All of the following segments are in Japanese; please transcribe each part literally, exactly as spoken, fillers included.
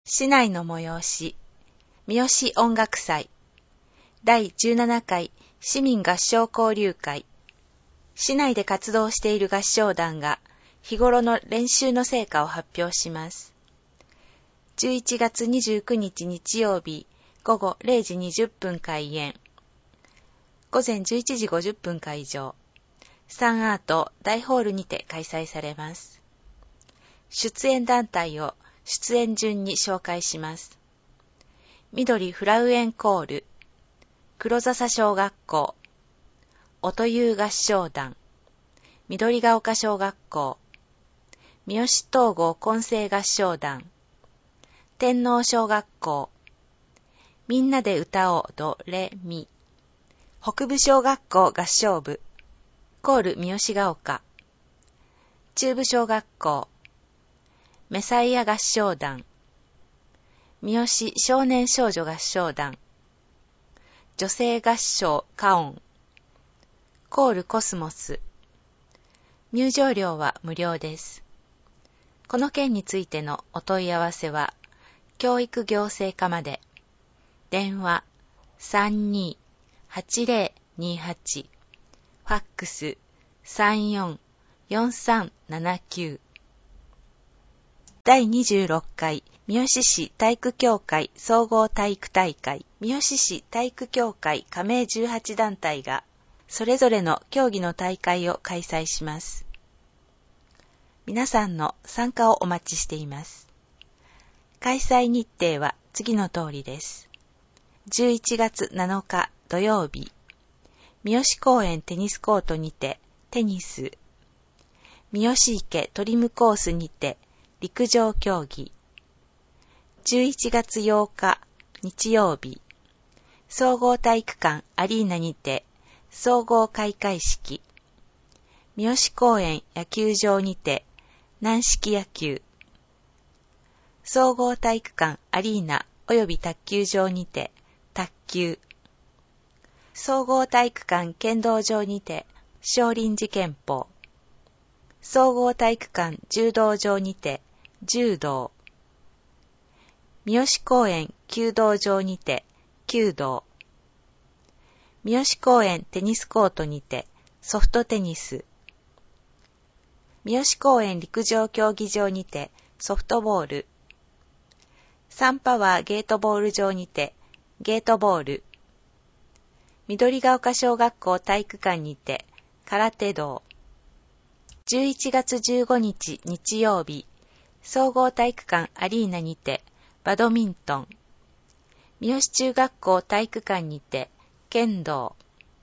市内の催し、三好音楽祭、だいじゅうななかい市民合唱交流会。市内で活動している合唱団が日頃の練習の成果を発表します。じゅういちがつにじゅうくにち日曜日ごごれいじにじゅっぷん開演。ごぜんじゅういちじごじゅっぷん会場。サンアート大ホールにて開催されます。出演団体を出演順に紹介します。緑フラウエンコール、黒笹小学校、音遊合唱団、緑が丘小学校、三好東郷混声合唱団、天皇小学校、みんなで歌おうドレミ、北部小学校合唱部、コール三好が丘、中部小学校、メサイア合唱団、三好少年少女合唱団、女性合唱歌音、コールコスモス。入場料は無料です。この件についてのお問い合わせは、教育行政課まで。電話 さんにーはちぜろにはち、ファックス さんよんよんさんななきゅう。だいにじゅうろっかい三好市体育協会総合体育大会、三好市体育協会加盟じゅうはちだんたいがそれぞれの競技の大会を開催します。皆さんの参加をお待ちしています。開催日程は次の通りです。じゅういちがつなのか土曜日、三好公園テニスコートにてテニス、三好池トリムコースにて陸上競技。じゅういちがつようか日曜日、総合体育館アリーナにて総合開会式。三好公園野球場にて軟式野球。総合体育館アリーナ及び卓球場にて卓球。総合体育館剣道場にて少林寺拳法。総合体育館柔道場にて柔道。三好公園弓道場にて弓道。三好公園テニスコートにてソフトテニス。三好公園陸上競技場にてソフトボール。サンパワーゲートボール場にてゲートボール。緑が丘小学校体育館にて空手道。じゅういちがつじゅうごにち日曜日、総合体育館アリーナにてバドミントン。三好中学校体育館にて剣道。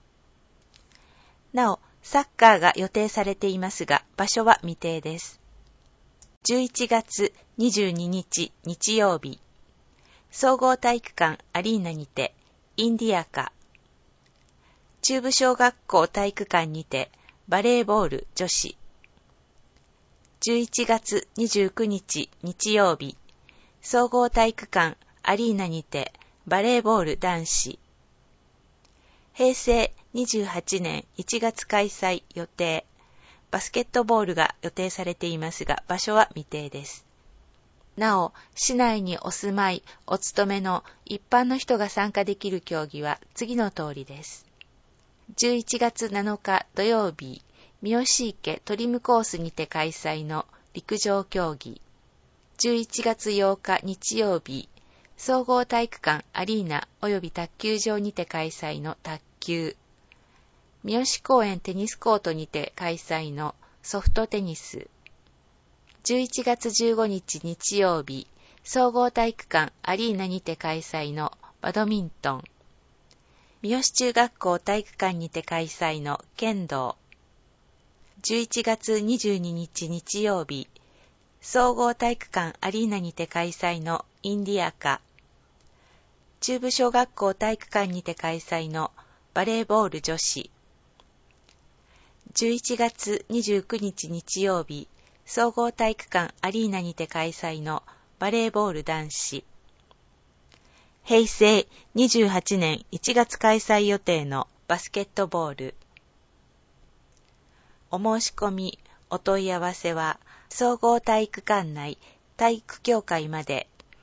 なお、サッカーが予定されていますが、場所は未定です。じゅういちがつにじゅうににち日曜日、総合体育館アリーナにてインディアカ。中部小学校体育館にてバレーボール女子。じゅういちがつにじゅうくにち日曜日、総合体育館アリーナにてバレーボール男子。へいせいにじゅうはちねんいちがつ開催予定。バスケットボールが予定されていますが、場所は未定です。なお、市内にお住まい、お勤めの一般の人が参加できる競技は次の通りです。じゅういちがつなのか土曜日、三好池トリムコースにて開催の陸上競技。じゅういちがつようか日曜日、総合体育館アリーナ及び卓球場にて開催の卓球。三好公園テニスコートにて開催のソフトテニス。じゅういちがつじゅうごにち日曜日、総合体育館アリーナにて開催のバドミントン。三好中学校体育館にて開催の剣道。じゅういちがつにじゅうににち日曜日、総合体育館アリーナにて開催のインディアカ。中部小学校体育館にて開催のバレーボール女子。じゅういちがつにじゅうくにち日曜日、総合体育館アリーナにて開催のバレーボール男子。へいせいにじゅうはちねんいちがつ開催予定のバスケットボール。お申し込み、お問い合わせは、総合体育館内体育協会まで。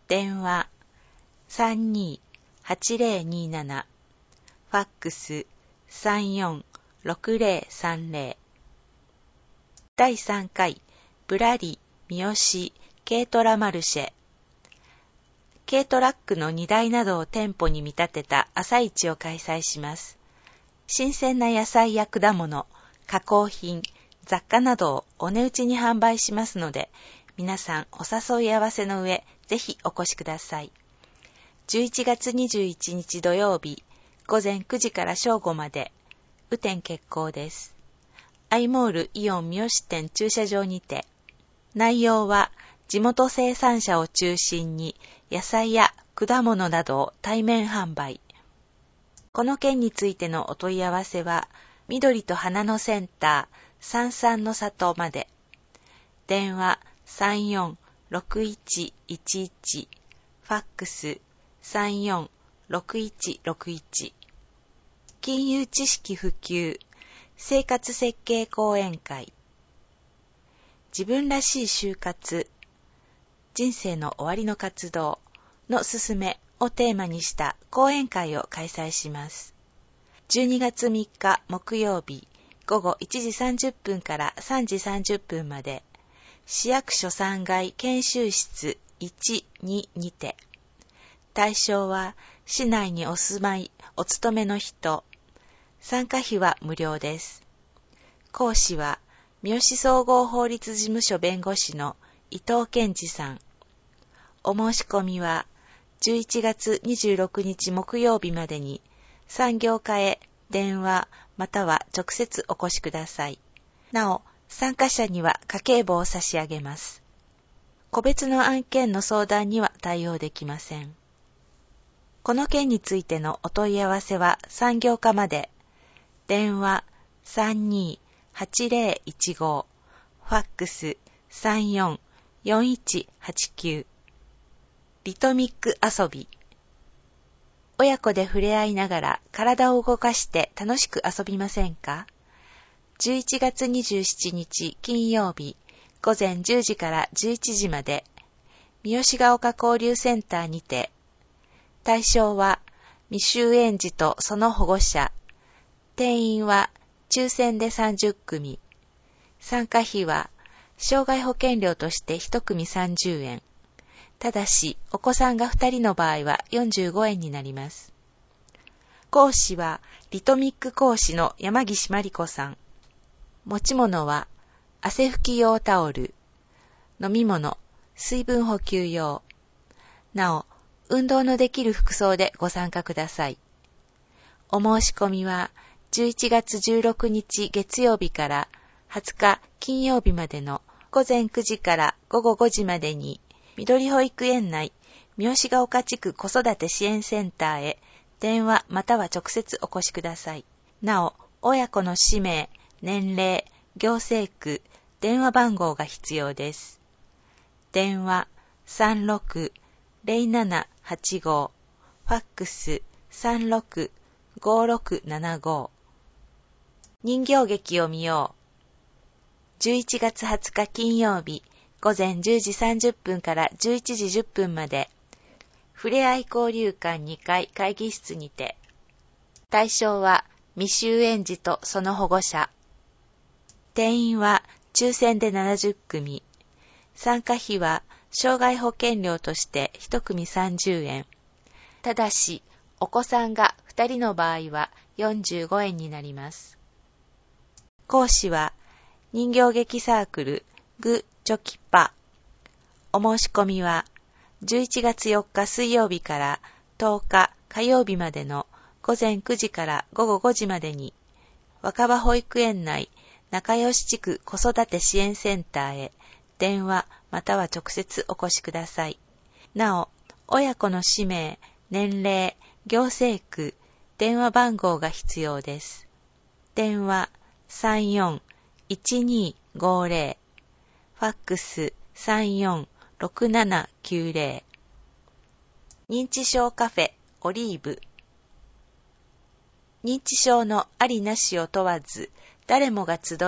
電話 さんにーはちぜろにーなな、ファックス さんよんろくぜろさんぜろ。だいさんかいぶらり三好軽トラマルシェ。軽トラックの荷台などを店舗に見立てた朝市を開催します。新鮮な野菜や果物、加工品、雑貨などをお値打ちに販売しますので、皆さんお誘い合わせの上、ぜひお越しください。じゅういちがつにじゅういちにち土曜日、ごぜんくじから正午まで、雨天決行です。アイモールイオン三好店駐車場にて、内容は地元生産者を中心に野菜や果物などを対面販売。この件についてのお問い合わせは、緑と花のセンターさんさんの里まで。電話さんよんろくいちいちいち、ファックスさんよんろくいちろくいち。金融知識普及、生活設計講演会。自分らしい就活、人生の終わりの活動のすすめをテーマにした講演会を開催します。じゅうにがつみっか木曜日ごごいちじさんじゅっぷんからさんじさんじゅっぷんまで、市役所さんがい研修室いち、ににて。対象は市内にお住まい、お勤めの人。参加費は無料です。講師は三好総合法律事務所弁護士の伊藤健二さん。お申し込みはじゅういちがつにじゅうろくにち木曜日までに産業課へ電話または直接お越しください。なお、参加者には家計簿を差し上げます。個別の案件の相談には対応できません。この件についてのお問い合わせは産業課まで。電話さんにーはちぜろいちご、ファックスさんよんよんいちはちきゅう。リトミック遊び。親子で触れ合いながら体を動かして楽しく遊びませんか？じゅういちがつにじゅうしちにち金曜日ごぜんじゅうじからじゅういちじまで、三好ヶ丘交流センターにて。対象は未就園児とその保護者。定員は抽選でさんじゅっくみ。参加費は障害保険料としていちくみさんじゅうえん。ただし、お子さんがふたりの場合はよんじゅうごえんになります。講師はリトミック講師の山岸真理子さん。持ち物は汗拭き用タオル、飲み物、水分補給用。なお、運動のできる服装でご参加ください。お申し込みはじゅういちがつじゅうろくにち月曜日からはつか金曜日までのごぜんくじからごごごじまでに、緑保育園内三好ヶ丘地区子育て支援センターへ電話または直接お越しください。なお、親子の氏名、年齢、行政区、電話番号が必要です。電話さんろくぜろななはちご、ファックスさんろくごろくななご。人形劇を見よう。じゅういちがつはつか金曜日ごぜんじゅうじさんじゅっぷんからじゅういちじじゅっぷんまで、ふれあい交流館にかい会議室にて。対象は未就園児とその保護者。定員は抽選でななじゅっくみ。参加費は障害保険料としていちくみさんじゅうえん。ただし、お子さんがふたりの場合はよんじゅうごえんになります。講師は人形劇サークルグチョキパ。お申し込みはじゅういちがつよっか水曜日からとおか火曜日までのごぜんくじからごごごじまでに、若葉保育園内仲良し地区子育て支援センターへ電話または直接お越しください。なお、親子の氏名、年齢、行政区、電話番号が必要です。電話さんよんいちにごぜろ、ファックスさんよんろくななきゅうぜろ。認知症カフェオリーブ。認知症のありなしを問わず、誰もが集い、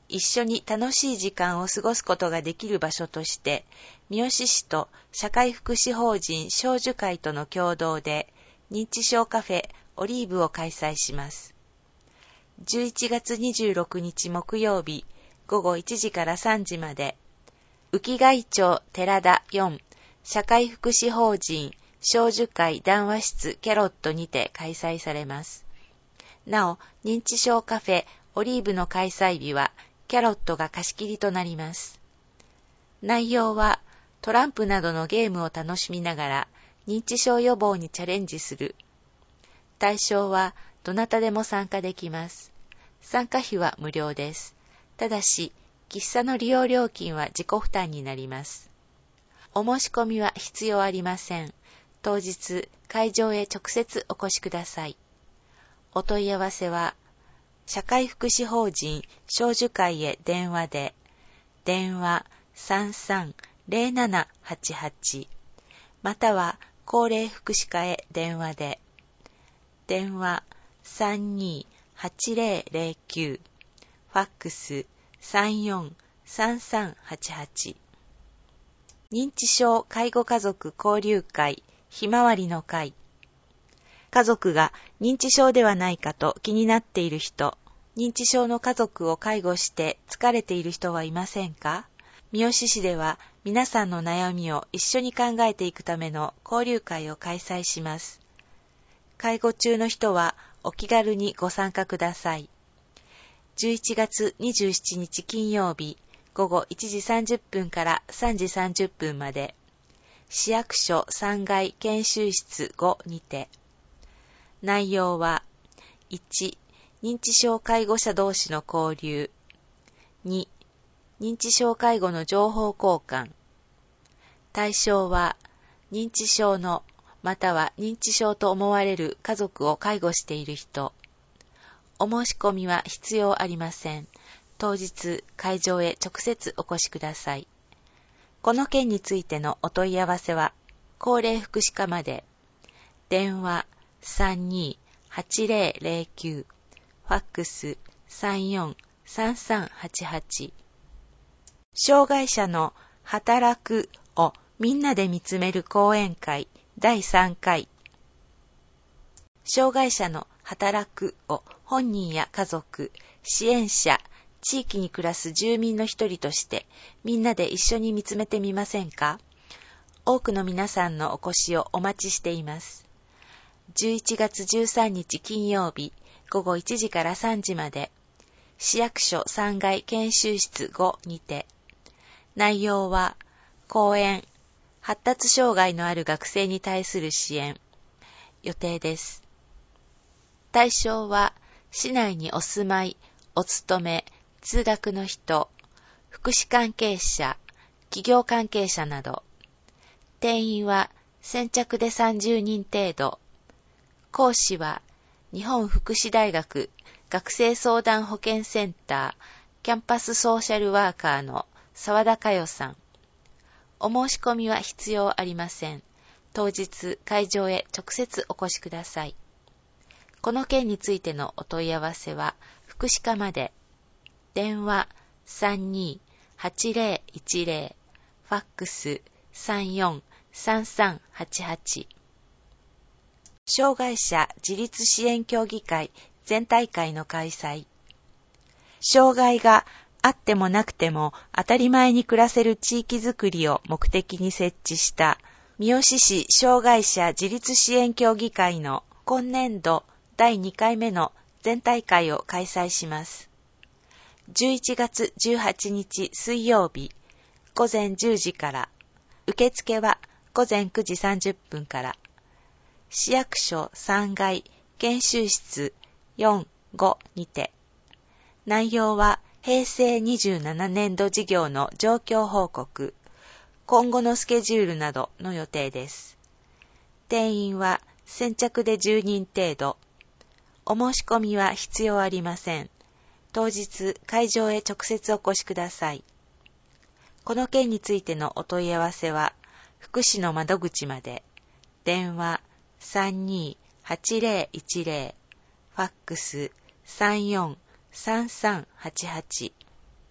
一緒に楽しい時間を過ごすことができる場所として、三好市と社会福祉法人少女会との共同で認知症カフェオリーブを開催します。じゅういちがつにじゅうろくにち木曜日ごごいちじからさんじまで、浮貝町寺田よん社会福祉法人少女会談話室キャロットにて開催されます。なお、認知症カフェオリーブの開催日はキャロットが貸し切りとなります。内容はトランプなどのゲームを楽しみながら認知症予防にチャレンジする。対象はどなたでも参加できます。参加費は無料です。ただし、喫茶の利用料金は自己負担になります。お申し込みは必要ありません。当日、会場へ直接お越しください。お問い合わせは、社会福祉法人少女会へ電話で、電話 さんさんゼロななはちはち、または高齢福祉課へ電話で、電話 さんにーはちゼロゼロきゅう、ファックス さんよんさんさんはちはち。認知症介護家族交流会ひまわりの会。家族が認知症ではないかと気になっている人、認知症の家族を介護して疲れている人はいませんか？三好市では皆さんの悩みを一緒に考えていくための交流会を開催します。介護中の人はお気軽にご参加ください。じゅういちがつにじゅうしちにち金曜日ごごいちじさんじゅっぷんからさんじさんじゅっぷんまで、市役所さんがい研修室ごにて。内容は、いち、認知症介護者同士の交流。に、認知症介護の情報交換。対象は、認知症のまたは認知症と思われる家族を介護している人。お申し込みは必要ありません。当日、会場へ直接お越しください。この件についてのお問い合わせは、高齢福祉課まで。電話 さんにーはちゼロゼロきゅう、ファックス さんよんさんさんはちはち。障害者の働くをみんなで見つめる講演会だいさんかい。障害者の働くを本人や家族、支援者、地域に暮らす住民の一人としてみんなで一緒に見つめてみませんか？多くの皆さんのお越しをお待ちしています。じゅういちがつじゅうさんにち金曜日ごごいちじからさんじまで、市役所さんがい研修室ごにて。内容は講演、発達障害のある学生に対する支援予定です。対象は市内にお住まい、お勤め、通学の人、福祉関係者、企業関係者など。定員は先着でさんじゅうにん程度。講師は日本福祉大学学生相談保健センターキャンパスソーシャルワーカーの澤田佳代さん。お申し込みは必要ありません。当日会場へ直接お越しください。この件についてのお問い合わせは福祉課まで。電話 さんにーはちゼロいちゼロ、ファックス さんよんさんさんはちはち。障害者自立支援協議会全体会の開催。障害があってもなくても当たり前に暮らせる地域づくりを目的に設置した三好市障害者自立支援協議会の今年度だいにかいめの全体会を開催します。じゅういちがつじゅうはちにち水曜日ごぜんじゅうじから、受付はごぜんくじさんじゅっぷんから、市役所さんがい研修室よん、ごにて。内容はへいせいにじゅうななねんど事業の状況報告、今後のスケジュールなどの予定です。定員は先着でじゅうにん程度。お申し込みは必要ありません。当日会場へ直接お越しください。この件についてのお問い合わせは福祉の窓口まで。電話さんにーはちゼロいちゼロ、ファックス さんよんさんさんはちはち。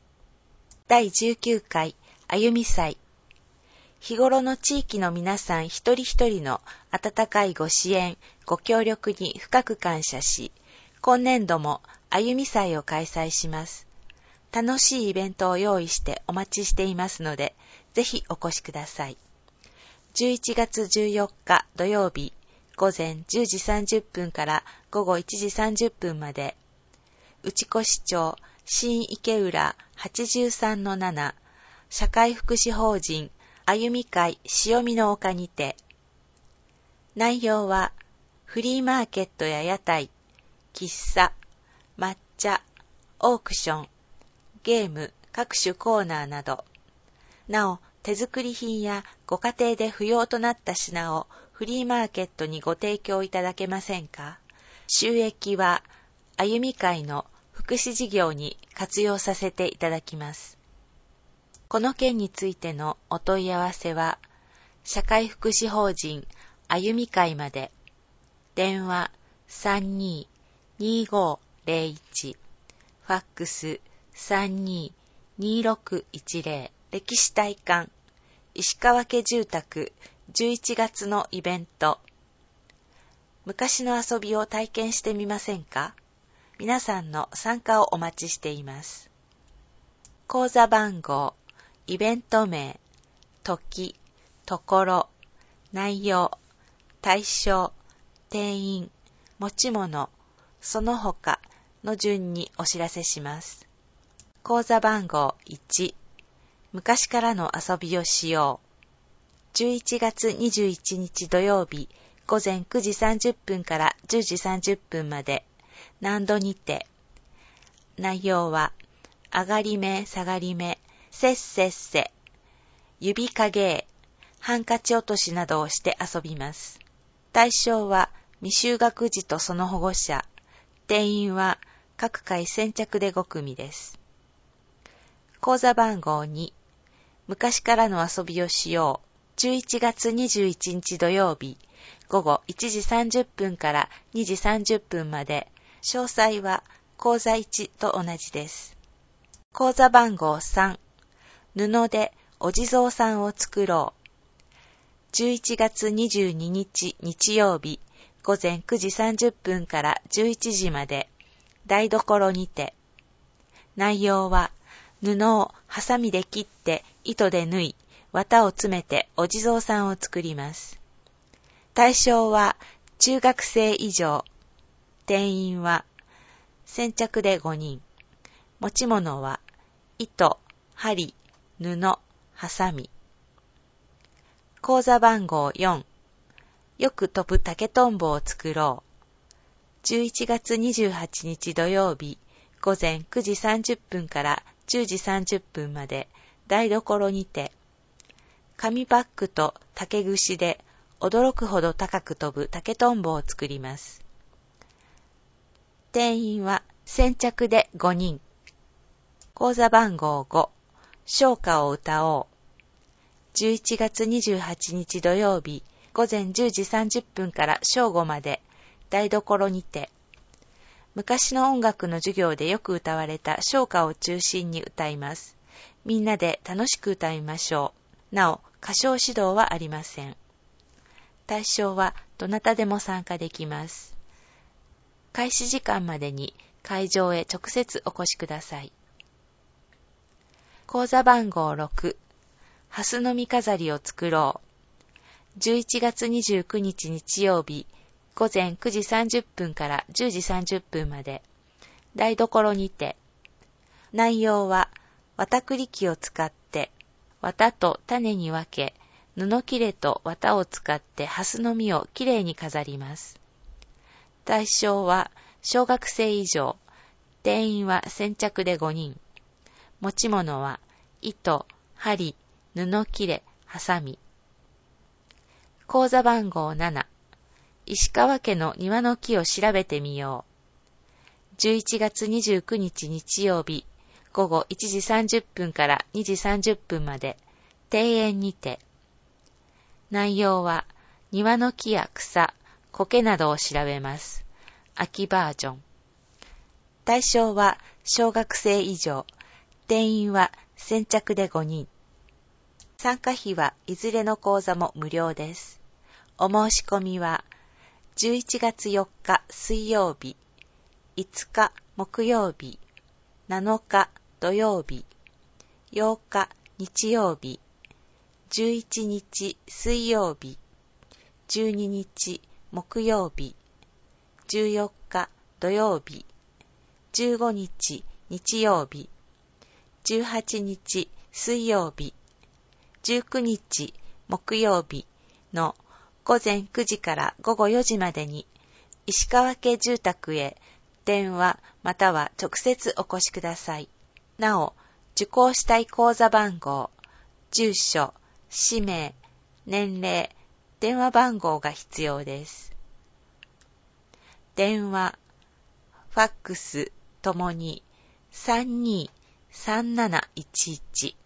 だいじゅうきゅうかい歩み祭。日頃の地域の皆さん一人一人の温かいご支援、ご協力に深く感謝し、今年度も歩み祭を開催します。楽しいイベントを用意してお待ちしていますので、ぜひお越しください。じゅういちがつじゅうよっか土曜日、午前じゅうじさんじゅっぷんから午後いちじさんじゅっぷんまで、内越町新池浦 はちじゅうさんのなな 社会福祉法人歩み会潮見の丘にて。内容はフリーマーケットや屋台、喫茶、抹茶、オークション、ゲーム、各種コーナーなど。なお、手作り品やご家庭で不要となった品をフリーマーケットにご提供いただけませんか？収益は歩み会の福祉事業に活用させていただきます。この件についてのお問い合わせは、社会福祉法人歩み会まで。電話 さんにーにーごーぜろいち、ファックス さんにーにーろくいちぜろ、歴史体感、石川家住宅じゅういちがつのイベント。昔の遊びを体験してみませんか？皆さんの参加をお待ちしています。口座番号、イベント名、時、ところ、内容、対象、定員、持ち物、その他の順にお知らせします。口座番号いち、昔からの遊びをしよう。じゅういちがつにじゅういちにち土曜日、午前くじさんじゅっぷんからじゅうじさんじゅっぷんまで、南戸にて。内容は、上がり目、下がり目、せっせっせ、指影、ハンカチ落としなどをして遊びます。対象は未就学児とその保護者。定員は各回先着でごくみです。口座番号に、昔からの遊びをしよう。じゅういちがつにじゅういちにち土曜日、午後いちじさんじゅっぷんからにじさんじゅっぷんまで。詳細は口座いちと同じです。口座番号さん、布でお地蔵さんを作ろう。じゅういちがつにじゅうににち日曜日、午前くじさんじゅっぷんからじゅういちじまで、台所にて。内容は、布をハサミで切って糸で縫い、綿を詰めてお地蔵さんを作ります。対象は中学生以上。定員は先着でごにん。持ち物は糸、針、布、ハサミ。口座番号よん、よく飛ぶ竹とんぼを作ろう。じゅういちがつにじゅうはちにち土曜日、午前くじさんじゅっぷんからじゅうじさんじゅっぷんまで、台所にて。紙パックと竹串で驚くほど高く飛ぶ竹とんぼを作ります。定員は先着でごにん。口座番号ご、唱歌を歌おう。じゅういちがつにじゅうはちにち土曜日、午前じゅうじさんじゅっぷんから正午まで、台所にて。昔の音楽の授業でよく歌われた唱歌を中心に歌います。みんなで楽しく歌いましょう。なお、歌唱指導はありません。対象はどなたでも参加できます。開始時間までに会場へ直接お越しください。口座番号ろく、ハスの実飾りを作ろう。じゅういちがつにじゅうくにち日曜日、午前くじさんじゅっぷんからじゅうじさんじゅっぷんまで、台所にて。内容は、綿繰り機を使って、綿と種に分け、布切れと綿を使ってハスの実をきれいに飾ります。対象は小学生以上、定員は先着でごにん。持ち物は糸、針、布切れ、ハサミ。口座番号なな、石川家の庭の木を調べてみよう。じゅういちがつにじゅうくにち日曜日、午後いちじさんじゅっぷんからにじさんじゅっぷんまで、庭園にて。内容は、庭の木や草、苔などを調べます。秋バージョン。対象は小学生以上。定員は先着でごにん。参加費はいずれの講座も無料です。お申し込みはじゅういちがつよっか水曜日、いつか木曜日、なのか土曜日、ようか日曜日、じゅういちにち水曜日、じゅうににち木曜日、じゅうよっか土曜日、じゅうごにち日曜日、じゅうはちにち水曜日、じゅうくにち木曜日のごぜんくじからごごよじまでに石川家住宅へ電話または直接お越しください。なお、受講したい講座番号、住所、氏名、年齢、電話番号が必要です。電話、ファックスともにさんにーさんなないちいち